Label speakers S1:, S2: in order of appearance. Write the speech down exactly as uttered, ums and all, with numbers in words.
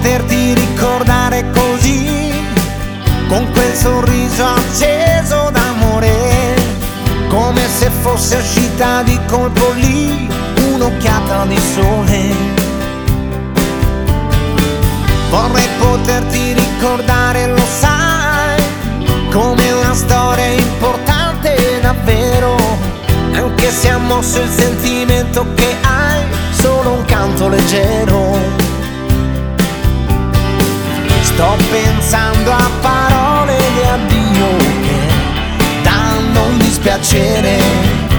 S1: poterti ricordare così, con quel sorriso acceso d'amore, come se fosse uscita di colpo lì un'occhiata di sole. Vorrei poterti ricordare, lo sai, come una storia importante davvero, anche se ha mosso il sentimento che hai, solo un canto leggero. Sto pensando a parole di addio che danno un dispiacere,